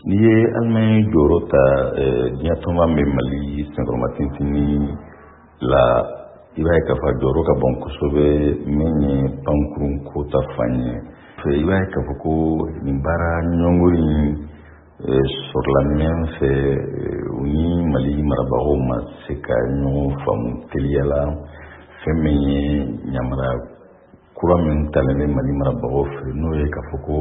N'i ye Allemagne jɔyɔrɔ ta diɲɛ tɔnba min bɛ Mali senkɔrɔma tintini la, i b'a ye k'a fɔ a jɔyɔrɔ ka bon kosɛbɛ min ye pankurun ko ta fan ye. I b'a ye k'a fɔ ko nin baara ɲɔngɔn in sɔrɔla min fɛ u ni Mali marabagaw ma se ka ɲɔgɔn faamu teliya la, fɛn min ye ɲamara kura min talen bɛ Mali marabagaw fɛ, n'o ye k'a fɔ ko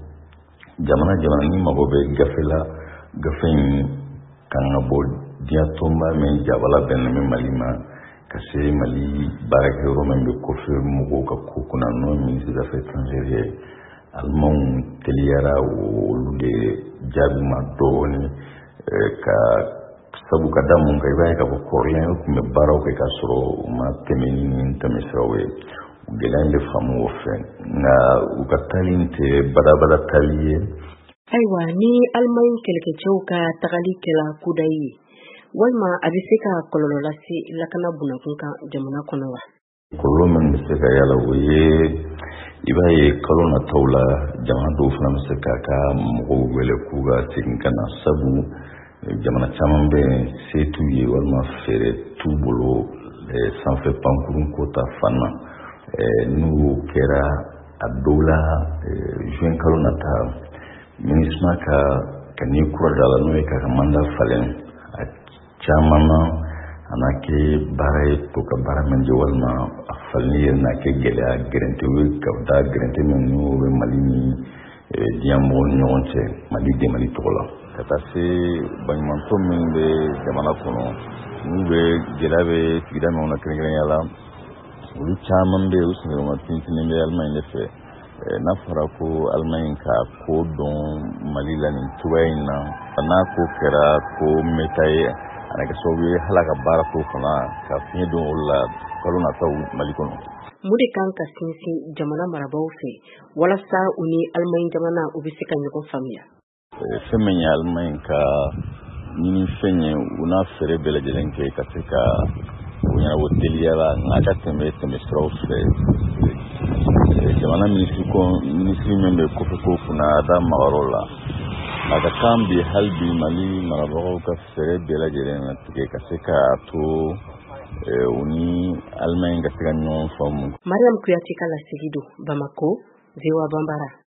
jamana ni mago bɛ gafe la, gafe in kan ka bɔ diɲɛ tɔnba min jabala bɛnnen bɛ Mali ma ka se Mali baarakɛyɔrɔ min bɛ kɔfɛ mɔgɔw ka ko kunna, n'o ye ministre des Affaires étrangères ye. Alimanw teliyara olu de jaabi ma dɔɔni ka sabu ka da mun kan, i b'a ye k'a fɔ kɔrɔlen tun bɛ baaraw kɛ k'a sɔrɔ u ma tɛmɛ ni tɛmɛsiraw ye. Gɛlɛya in bɛ faamu o fɛ, nka u ka taali in tɛ badabada taali ye. Ayiwa, ni Allemagne kɛlɛkɛcɛw ka tagali kɛla kudayi ye, walima a bɛ se ka kɔlɔlɔ lase lakana bunakun kan jamana kɔnɔ wa? Kɔlɔlɔ min bɛ se ka yala o ye, i b'a ye kalo nataw la jamana dɔw fana bɛ se k'a ka mɔgɔw wele k'u ka segin ka na, sabu jamana caman bɛ se t'u ye walima fɛɛrɛ t'u bolo sanfɛ pankurun ko ta fan na. N'u kɛra a dɔw la juin kalo nata, MINUSMA ka ni kura da la, n'o ye k'a ka mandat falen a caman na, a n'a kɛ baara ye to ka baara min jɛ, walima a faleni ye n'a kɛ gɛlɛya gɛrɛntɛ ye ka da gɛrɛntɛ min n'o bɛ Mali ni diɲɛ mɔgɔw ni ɲɔgɔn cɛ, Mali den Mali tɔgɔ la, ka taa se baɲumankɛ min bɛ jamana kɔnɔ n'u bɛ gɛlɛya bɛ sigida minnu na kɛrɛnkɛrɛnya la, olu caman bɛ u senkɔrɔma tintinin bɛ Allemagne de fɛ. N'a fɔra ko Allemagne ka ko dɔn Mali la nin cogoya in na, n'a ko kɛra ko meta ye, a na kɛ sababu ye hali a ka baara ko fana ka fiɲɛ don olu la kalo nataw Mali kɔnɔ. Mun de kan ka sinsin jamana marabagaw fɛ walasa u ni Allemagne jamana u bɛ se ka ɲɔgɔn faamuya? Fɛn min ye Allemagne ka ɲini fɛn ye, u n'a fɛɛrɛ bɛɛ lajɛlen kɛ ka se ka u ɲɛnabɔ teliya la, n'a ka tɛmɛsiraw fɛ. Jamana minisiri min bɛ kɔfɛ ko kunna da magayɔrɔ la, a ka kan bi hali bi Mali marabagaw ka fɛɛrɛ bɛɛ lajɛlen tigɛ ka se ka to u ni Allemagne ka se ka ɲɔgɔn faamu. Mariam Kuyate ka lasigi don Bamako, VOA Bambara.